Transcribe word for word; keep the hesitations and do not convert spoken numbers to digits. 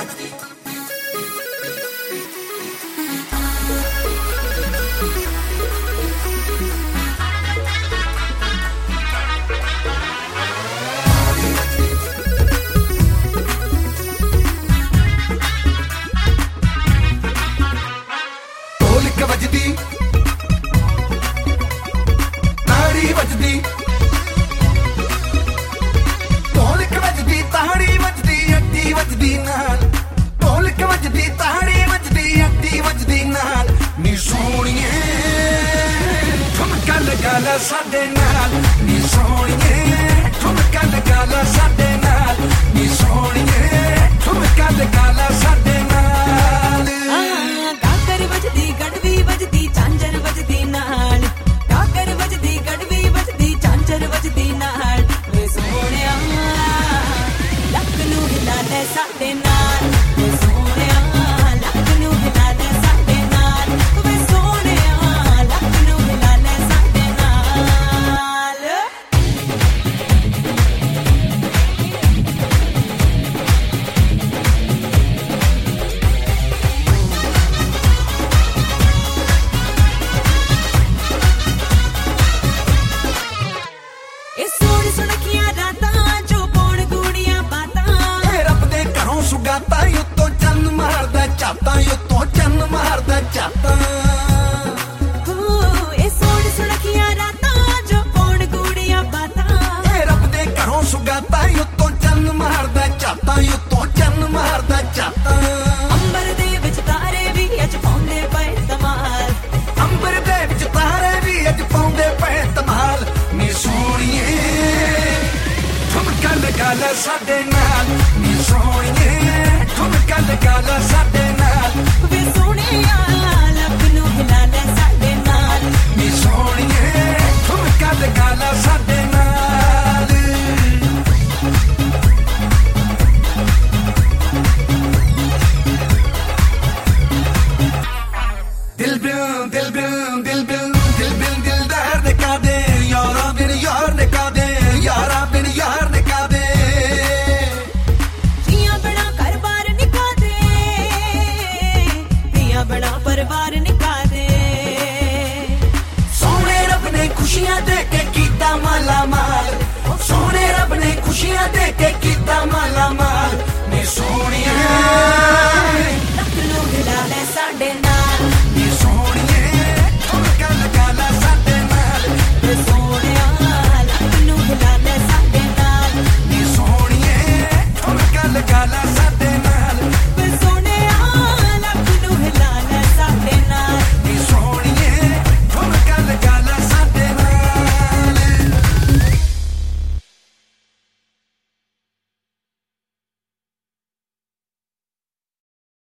ਸਾਡੇ ਨਾਲ ਨੀ ਸੋਹਣੀਏ ਠੁਮਕਾ ਲਗਾ ਲਾ ਸਾਡੇ ਨਾਲ ਨੀ ਸੋਹਣੀਏ ਠੁਮਕਾ ਲਗਾ ਲਾ ਸਾਡੇ ਨਾਲ ਕਾਕਰ ਵੱਜਦੀ ਗੜਵੀ ਵੱਜਦੀ ਝਾਂਜਰ ਵੱਜਦੀ ਨਾਲ ਕਾਕਰ ਵੱਜਦੀ ਗੜਵੀ ਵੱਜਦੀ ਝਾਂਜਰ ਵੱਜਦੀ ਨਾਲ ਵੇ ਸੋਹਣਿਆ ਲੱਕ ਨੂੰ ਹਿਲਾ ਲੈ ਸਾਡੇ ਨਾਲ ਵੇ ਸੋਹਣਿਆ ਲੱਕ ਨੂੰ ਹਿਲਾ ਲੈ ਸਾਡੇ ਨਾਲ ਵੇ ਸੋਹਣਿਆ ਲੱਕ ਨੂੰ ਹਿਲਾ ਲੈ ਸਾਡੇ ਨਾਲ ਇਹ ਸੋਹਣੀ ਸੁਣਖੀਆਂ ਰਾਤਾਂ ਜੋ ਪੌਣ ਗੂੜੀਆਂ ਬਾਤਾਂ ਇਹ ਰੱਬ ਦੇ ਘਰੋਂ ਸੁਗਾਤਾ ਉੱਤੋਂ ਚੰਨ ਮਾਰਦਾ ਝਾਤਾਂ ਉੱਤੋਂ ਚੰਨ ਮਾਰਦਾ ਝਾਤਾਂ ਇਹ ਸੋਹਣੀ ਸੁਣਖੀਆਂ ਰਾਤਾਂ ਜੋ ਪੌਣ ਗੂੜੀਆਂ ਬਾਤਾਂ ਇਹ ਰੱਬ ਦੇ ਘਰੋਂ ਸੁਗਾਤਾ ਉੱਤੋਂ ਚੰਨ ਮਾਰਦਾ ਝਾਤਾਂ ਉੱਤੋਂ ਚੰਨ ਮਾਰਦਾ ਝਾਤਾਂ ਅੰਬਰ ਦੇ ਵਿੱਚ ਤਾਰੇ ਵੀ ਅੱਜ ਪਾਉਂਦੇ ਪਏ ਧਮਾਲ ਅੰਬਰ ਦੇ ਵਿੱਚ ਤਾਰੇ ਵੀ ਅੱਜ ਪਾਉਂਦੇ ਪਏ ਧਮਾਲ ਨੀ ਸੋਹਣੀਏ ਠੁਮਕਾ ਲਗਾ ਲੈ ਸਾਡੇ ਨਾਲ ਨੀ ਸੋਹਣੀਏ ਠੁਮਕਾ ਲਗਾ ਲੈ ਸਾਡੇ ਨਾਲ ਵੇ ਸੋਹਣਿਆ ਲੱਕ ਨੂੰ ਹਿਲਾ ਲੈ ਸਾਡੇ ਨਾਲ ਨੀ ਸੋਹਣੀਏ ਠੁਮਕਾ ਲਗਾ ਲੈ ਸਾਡੇ ਨਾਲ ਦਿਲ ਬਿਲ ਦਿਲ ਬਿਲ ਦਿਲ ਬਿਲ ਦਿਲ ਬਿਲ ਦਿਲਦਾਰ ਨੇ ਕਾਦੇ ਯਾਰਾਂ ਬਿਨ ਯਾਰ ਨੇ ਕਾਦੇ ਯਾਰਾਂ ਬਿਨ ਯਾਰ ਨੇ ਕਾਦੇ ਜੀਆਂ ਬਣਾ ਘਰ ਬਾਰ ਨਿਕਾਦੇ ਧੀਆਂ ਬਣਾ ਪਰਿਵਾਰ ਨਿਕਾਦੇ ਸੋਹਣੇ ਰੱਬ ਨੇ ਖੁਸ਼ੀਆਂ ਦੇ ਕੇ ਕੀਤਾ ਮਾਲਾ ਮਾਲ ਸੋਹਣੇ ਰੱਬ ਨੇ ਖੁਸ਼ੀਆਂ ਦੇ ਕੇ ਕੀਤਾ ਮਾਲਾ ਮਾਲ ਨੀ ਸੋਹਣੀਏ ਲੱਕ ਨੂੰ ਹਿਲਾ ਲੈ ਸਾਡੇ ਨਾਲ ਨੀ ਸੋਹਣੀਏ ਠੁਮਕਾ ਲਗਾ ਲੈ ਸਾਡੇ ਨਾਲ ਵੇ ਸੋਹਣਿਆ ਲੱਕ ਨੂੰ ਹਿਲਾ ਲੈ ਸਾਡੇ ਨਾਲ ਨੀ ਸੋਹਣੀਏ ਠੁਮਕਾ ਲਗਾ ਲੈ ਸਾਡੇ ਨਾਲ